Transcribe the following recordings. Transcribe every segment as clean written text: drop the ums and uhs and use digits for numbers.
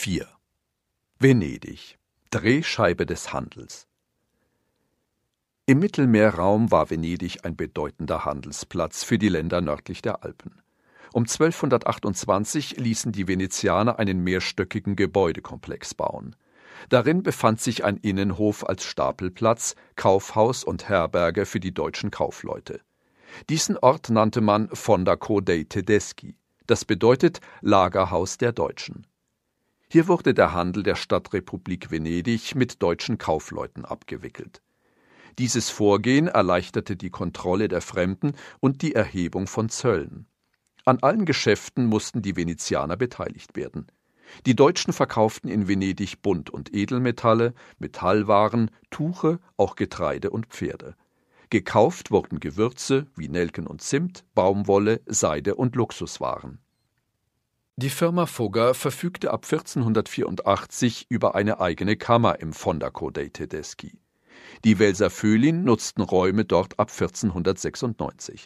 4. Venedig, Drehscheibe des Handels. Im Mittelmeerraum war Venedig ein bedeutender Handelsplatz für die Länder nördlich der Alpen. Um 1228 ließen die Venezianer einen mehrstöckigen Gebäudekomplex bauen. Darin befand sich ein Innenhof als Stapelplatz, Kaufhaus und Herberge für die deutschen Kaufleute. Diesen Ort nannte man Fondaco dei Tedeschi, das bedeutet Lagerhaus der Deutschen. Hier wurde der Handel der Stadtrepublik Venedig mit deutschen Kaufleuten abgewickelt. Dieses Vorgehen erleichterte die Kontrolle der Fremden und die Erhebung von Zöllen. An allen Geschäften mussten die Venezianer beteiligt werden. Die Deutschen verkauften in Venedig Bunt- und Edelmetalle, Metallwaren, Tuche, auch Getreide und Pferde. Gekauft wurden Gewürze wie Nelken und Zimt, Baumwolle, Seide und Luxuswaren. Die Firma Fugger verfügte ab 1484 über eine eigene Kammer im Fondaco dei Tedeschi. Die Welser Vöhlin nutzten Räume dort ab 1496.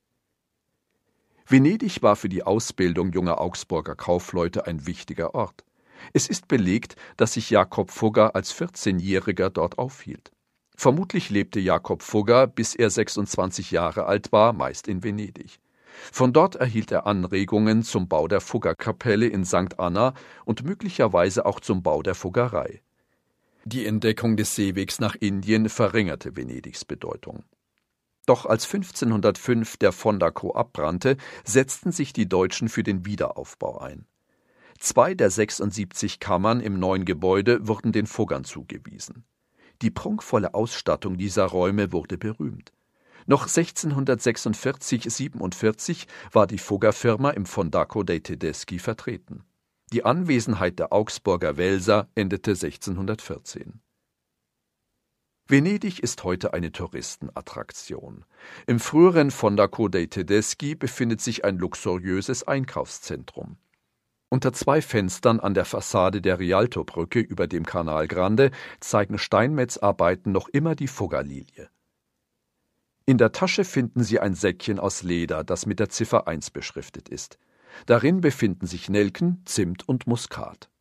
Venedig war für die Ausbildung junger Augsburger Kaufleute ein wichtiger Ort. Es ist belegt, dass sich Jakob Fugger als 14-Jähriger dort aufhielt. Vermutlich lebte Jakob Fugger, bis er 26 Jahre alt war, meist in Venedig. Von dort erhielt er Anregungen zum Bau der Fuggerkapelle in St. Anna und möglicherweise auch zum Bau der Fuggerei. Die Entdeckung des Seewegs nach Indien verringerte Venedigs Bedeutung. Doch als 1505 der Fondaco abbrannte, setzten sich die Deutschen für den Wiederaufbau ein. 2 der 76 Kammern im neuen Gebäude wurden den Fuggern zugewiesen. Die prunkvolle Ausstattung dieser Räume wurde berühmt. Noch 1646/47 war die Fuggerfirma im Fondaco dei Tedeschi vertreten. Die Anwesenheit der Augsburger Welser endete 1614. Venedig ist heute eine Touristenattraktion. Im früheren Fondaco dei Tedeschi befindet sich ein luxuriöses Einkaufszentrum. Unter 2 Fenstern an der Fassade der Rialtobrücke über dem Canal Grande zeigen Steinmetzarbeiten noch immer die Fuggerlilie. In der Tasche finden Sie ein Säckchen aus Leder, das mit der Ziffer 1 beschriftet ist. Darin befinden sich Nelken, Zimt und Muskat.